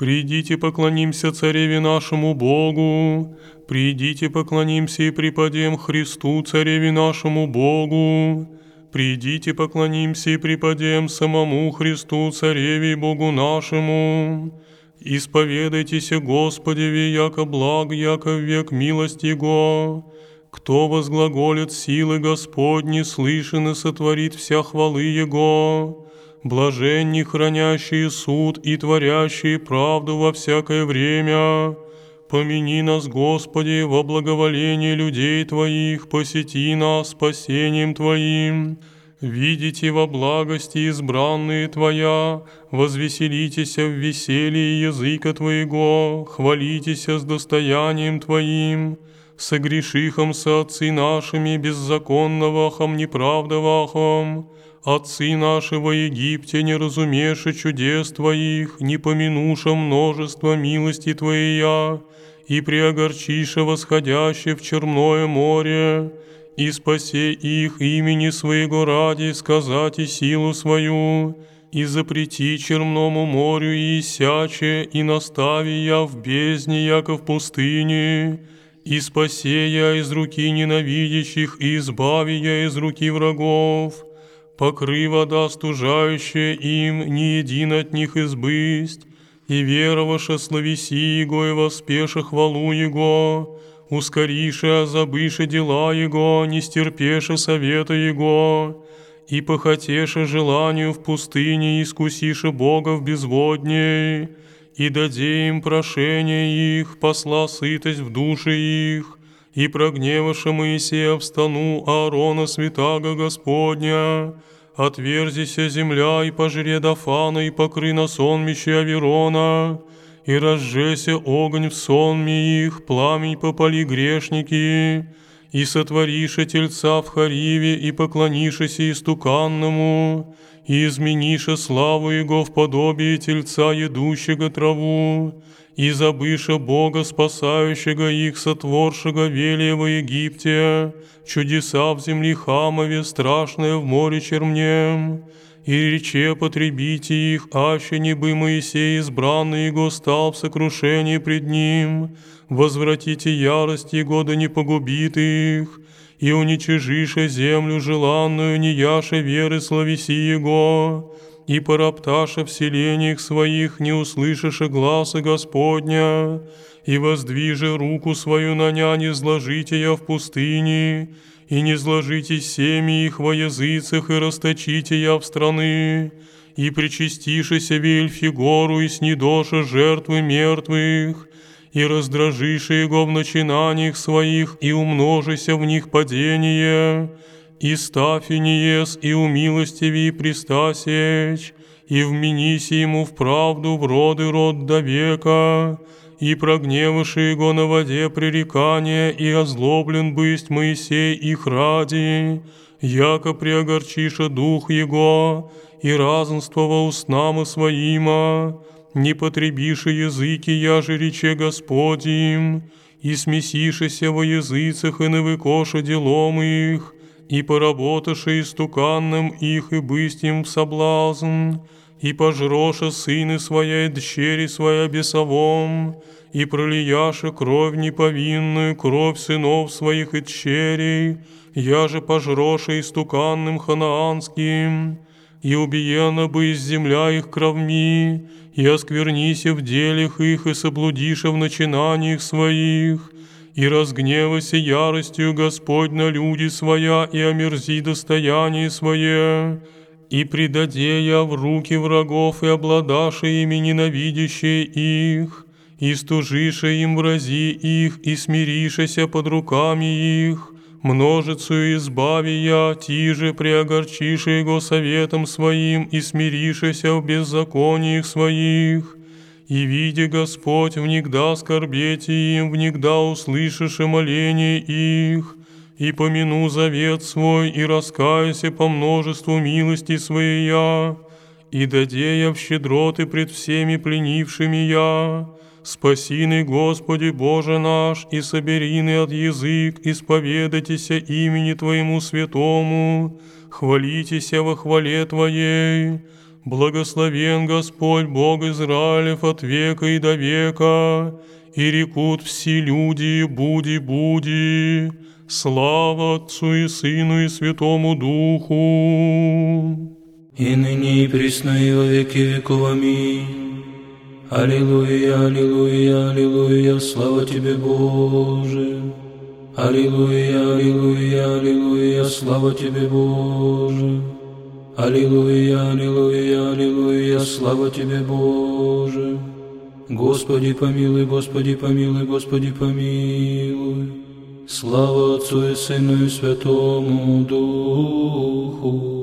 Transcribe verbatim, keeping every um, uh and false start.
Придите, поклонимся Цареве нашему Богу, придите, поклонимся и преподем Христу, Цареве нашему Богу. Придите, поклонимся и преподем самому Христу, Цареве и Богу нашему. Исповедайтесь, Господеве, яко благ, яко век милость Его. Кто возглаголит силы Господни, слышен и сотворит вся хвалы Его. Блаженни, хранящие суд и творящие правду во всякое время. Помяни нас, Господи, во благоволении людей Твоих, посети нас спасением Твоим. Видите во благости избранные Твоя, возвеселитесь в веселье языка Твоего, хвалитесь с достоянием Твоим. Согрешихом со отцы нашими беззаконновахом, неправдовахом. Отцы наши во Египте, не разумеши чудес Твоих, не помянуша множество милости Твоя, и преогорчиша восходяще в Черное море, и спасе их имени Своего ради, сказать и силу свою, и запрети Черному морю и иссяче, и настави я в бездне, яко в пустыне, и спасе я из руки ненавидящих, и избави я из руки врагов. Покры вода стужающая им, не един от них избысть, и вероваша слависи Его, и воспеша хвалу Его, ускориша, забыша дела Его, не стерпеша совета Его, и похотеша желанию в пустыне, искусиша Бога в безводней, и даде им прошение их, посла сытость в души их, и прогневаша Моисея в стану Аарона святаго Господня, отверзися земля, и пожре Дафана, и покры на сонмище Аверона, и разжеся огонь в сонме их, пламень попали грешники, и сотвориша тельца в Хариве, и поклонишася истуканному, и измениша славу Его в подобие тельца, едущего траву, и забыша Бога, спасающего их, сотворшего велия во Египте, чудеса в земле Хамове, страшное в море Чернем, и рече потребите их, аще не бы Моисей избранный Его стал в сокрушении пред Ним, возвратите ярость Его, да не погубит их, и уничижиша землю желанную, не яше веры слависи Его, и поропташа в селениях своих, не услышиша гласа Господня, и воздвижи руку свою на ня, не сложите я в пустыне, и не сложите семьи их во языцах, и расточите я в страны, и причастишися Вельфи гору, и снедоша жертвы мертвых, и раздражиша его в начинаниях своих, и умножися в них падение, и ставь и не ес, и умилостиви, и приста сечь, и вменися ему в правду в роды род до века, и прогневавши его на воде пререкания, и озлоблен бысть Моисей их ради, яко преогорчиша дух его, и разнствова устнам своима, не потребиши языки, яже рече Господим, и смесишися во языцах, и навыкоша делом их, и поработаша истуканным их, и бысть им в соблазн, и пожроша сыны своя и дщери своя бесовом, и пролияша кровь неповинную, кровь сынов своих и дщерей, я же пожроша истуканным ханаанским, и убиена бы из земля их кровми, и осквернися в делях их, и соблудиша в начинаниях своих, и разгневайся яростью Господь на люди своя, и омерзи достояние свое, и предаде я в руки врагов, и обладаша ими ненавидящие их, и стужиша им врази их, и смиришася под руками их, множицу избави я, тиже преогорчиша его советом своим, и смиришася в беззакониях своих. И видя Господь, внегда скорбете им, внегда услышишь моление их, и помяну завет свой, и раскаюся по множеству милости своей я, и даде я в щедроты пред всеми пленившими я. Спасины, Господи Боже наш, и соберины от язык, исповедайтеся имени Твоему святому, хвалитеся во хвале Твоей. Благословен Господь Бог Израилев от века и до века, и рекут все люди, буди, буди, слава Отцу и Сыну и Святому Духу. И ныне и присно и во веки веков. Аминь. Аллилуйя, аллилуйя, аллилуйя, слава Тебе, Боже. Аллилуйя, аллилуйя, аллилуйя, слава Тебе, Боже. Аллилуйя, аллилуйя, аллилуйя, слава Тебе, Боже. Господи помилуй, Господи помилуй, Господи помилуй. Слава Отцу и Сыну и Святому Духу.